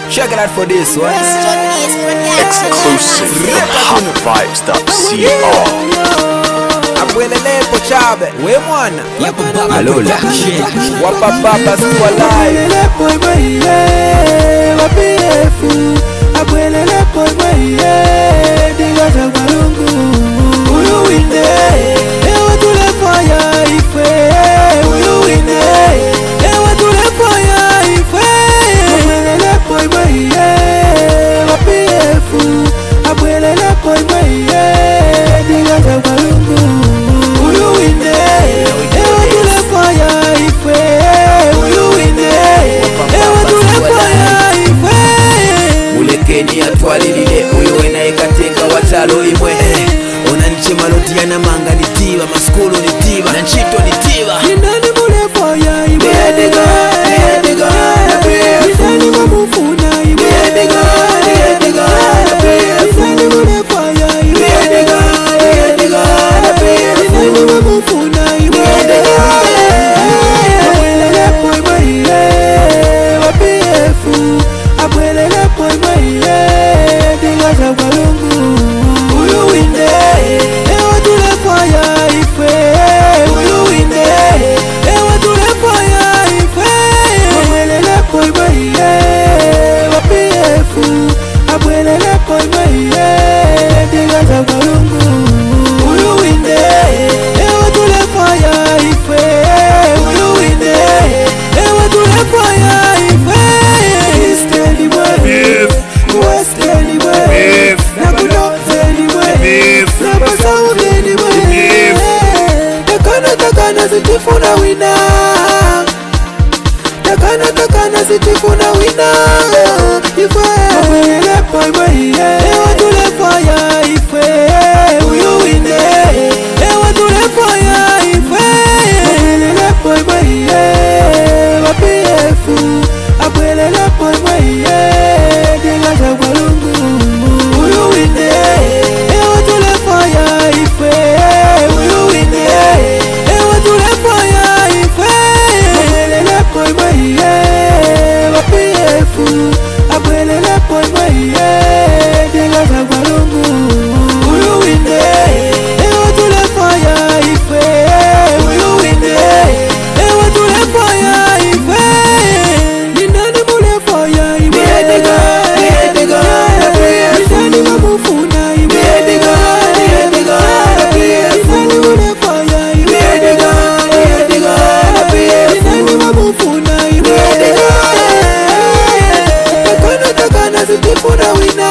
Check it out for this one. Exclusive from HotVibes.co. Abwelele pochabe, we mwana. Alola. Wapapapa still alive. Abwelele poi maiye, dingaza marungu. Uyu wine, ewa tule faya ife. Uyu wine, ewa tule faya ife. Abwelele poi maiye, wapiefu. Abwelele poi maiye, dingaza marungu. Uyu wine, ewa tule faya ife. Uyu wine, ewa tule faya ife. Mulekeni atwalilile uyo wena ekatenga watalo imwe. Onaniche maloti ya namanga nitiba, maskulu nitiba, na nchito nitiba. Nindani mule faya imwe. Miedega, miedega, na brefu. Nindani mamufuna imwe. Miedega, miedega, na brefu. Nindani mule faya imwe. Miedega, miedega, na brefu. Nindani mamufuna imwe. Miedega, Abwelele poi maiye, wapiefu. Abwelele poi maiye, dingaza marungu. Uyu wine, ewa tule faya ife. Uyu wine, ewa tule faya ife. Abwelele poi maiye, wapiefu. Abwelele poi maiye, dingaza marungu. Uyu wine, ewa tule faya ife. Uyu wine, ewa tule faya ife. East anywhere, West anywhere, North anywhere, South anywhere. Takana zitifuna wina. Takana zitifuna wina. Ife abwelele poi maiye, ewa tule faya ife. Uyu wine, ewa tule faya ife. Abwelele poi maiye, wapiefu. Abwelele poi maiye, dingaza marungu. Uyu wine, ewa tule faya ife. Uyu wine, ewa tule faya ife. Abwelele poi maiye, wapiefu. Abwelele poi maiye, dingaza marungu. Uyu wine, ewa tule faya ife. Uyu wine, ewa tule faya ife. Nindani mule faya imwe. Miedega, miedega, na brefu. Nindani mamufuna imwe. Miedega, miedega, na brefu. Nindani mule faya imwe. Miedega, miedega, na brefu. Nindani mamufuna imwe. Miedega. Takana zitifuna wina.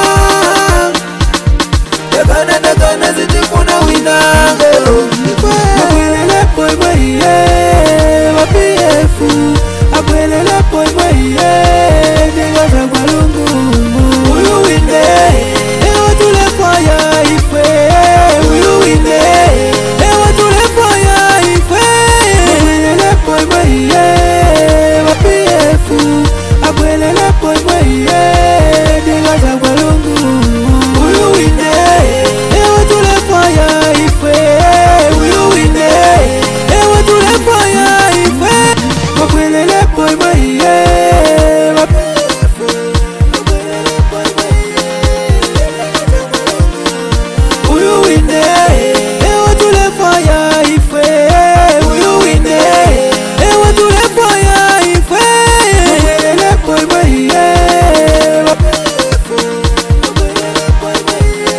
Takana zitifuna wina. Abwelele poi maiye, wapiefu. Abwelele poi maiye, dingaza marungu. Uyu wine, ewa tule faya ife. Uyu wine, ewa tule faya ife. Abwelele poi maiye, wapiefu. Abwelele poi maiye, dingaza marungu. Uyu wine, ewa tule faya ife. Uyu wine, ewa tule faya ife. Abwelele poi maiye, wapiefu. Abwelele poi maiye, uyu wine, ewa tule faya ife. Uyu wine, ewa tule faya ife. Abwelele poi maiye, wapiefu. Abwelele poi maiye,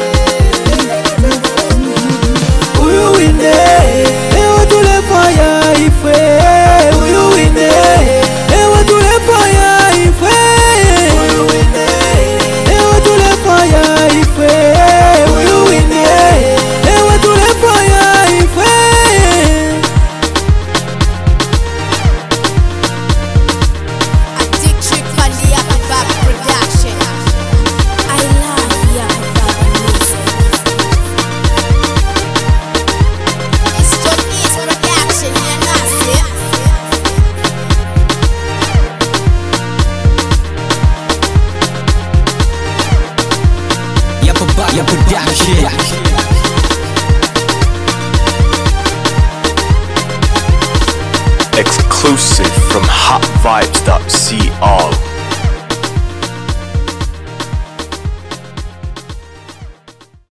uyu wine, ewa tule faya ife. Uyu wine, ewa tule faya ife. Uyu wine, ewa tule faya ife. Uyu wine, ewa tule faya ife. District for the Yakubab production. I love Yakubab music. It's Johnny's production, you know, see? Exclusive from HotVibes.co.